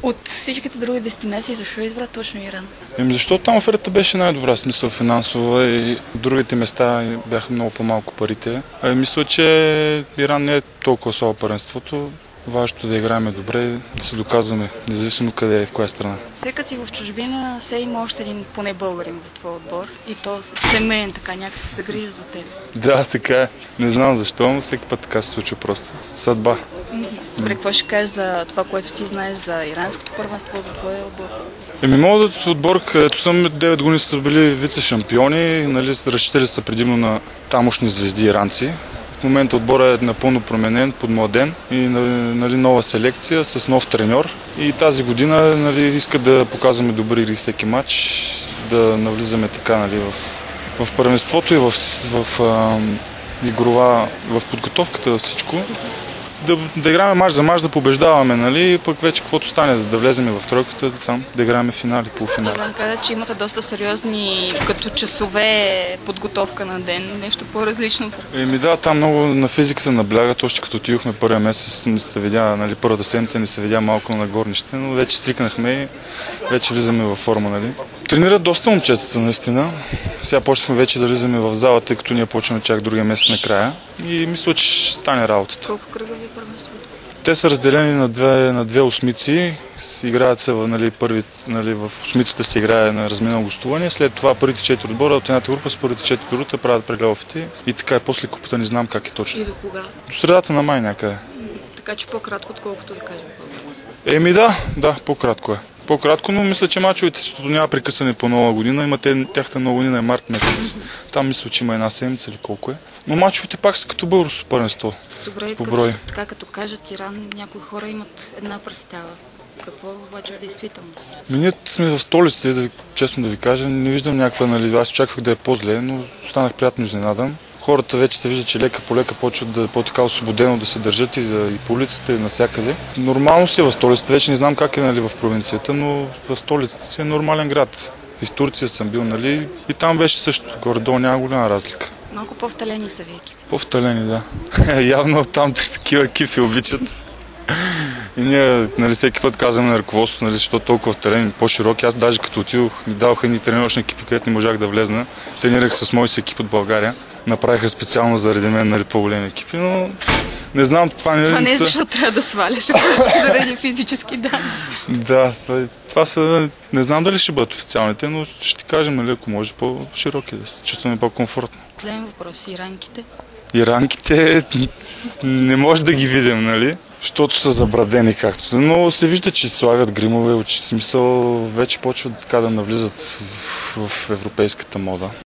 От всичките други дестинации, защо избра точно Иран? Защото там офертата беше най-добра, смисъл финансова и другите места бяха много по-малко парите. Мисля, че Иран не е толкова слабо първенството. Важното да играем добре, да се доказваме, независимо къде е, в коя страна. Сега си в чужбина, се има още един поне българин в твой отбор и то семейен така, някакси се грижи за теб. Да, така е. Не знам защо, но всеки път така се случва просто. Съдба. Добре, какво ще кажеш за това, което ти знаеш за иранското първенство, за твоя отбор? Мога да отбор, където съм 9 години са били вице-шампиони, нали, разчитали са предимно на тамошни звезди иранци. В момента отборът е напълно променен, подмладен и нали, нова селекция с нов треньор. И тази година нали, иска да показваме добри игри всеки матч, да навлизаме така нали, в първенството и в подготовката на всичко. Да играме мач за мач, да побеждаваме, нали, пък вече каквото стане, да влезем в тройката, да играем финали, полуфинали. Иван каза, че имате доста сериозни като часове подготовка на ден, нещо по-различно. Да, там много на физиката наблягат, още като отидохме първия месец, нали, първата седмица ни се видя малко на горнище, но вече свикнахме и вече влизаме във форма, нали. Тренират доста момчетата, наистина. Сега почнахме вече да влизаме в залата, тъй като ние почваме чак другия месец накрая и мисля, че ще стане работата. Колко кръга ви е първенството? Те са разделени на две осмици, играят се в осмицата се играе на разминало гостуване, след това първите 4 отбора от едната група с първите 4 другата правят плейофите и така и после купата не знам как е точно. И до кога? До средата на май някъде. Така че по-кратко, отколкото да кажем. Да, по-кратко е. По-кратко, но мисля, че мачовете, защото няма прекъсане по нова година, тяхта нова година е март месец. Там мисля, че има една седмица или колко е. Но мачовете пак са като българско първенство. Добре, по брой. Така като кажат Иран, някои хора имат една представа. Какво обаче е действително? Ние сме в столиците, честно да ви кажа, не виждам някаква, нали, аз очаквах да е по-зле, но станах приятно изненадан. Хората вече се вижда, че лека по лека почват да по-така освободено да се държат и по улиците и навсякъде. Нормално си е в столицата, вече не знам как е нали, в провинцията, но в столицата си е нормален град. И в Турция съм бил, нали, и там беше също, горе-долу няма голяма разлика. Малко по-вталени са ви екипи. По-вталени, да. Явно там такива екипи обичат. И ние нали, всеки път казваме на ръководството, нали, защото толкова вталени, по-широки. Аз даже като отидох, ми даваха едни тренировъчни екипи, където не можах да влезна. Тренирах с мои си екип от България. Направиха специално заради мен нали, по-големи екипи, но не знам, това не е защото трябва да сваляш, заради физически данни. Да, това са, не знам дали ще бъдат официалните, но ще ти кажем, нали, ако може по-широки, да се чувстваме по-комфортно. Последен въпрос, иранките? Иранките не може да ги видим, нали? Защото са забрадени както. Но се вижда, че слагат гримове, в смисъл вече почват така да навлизат в европейската мода.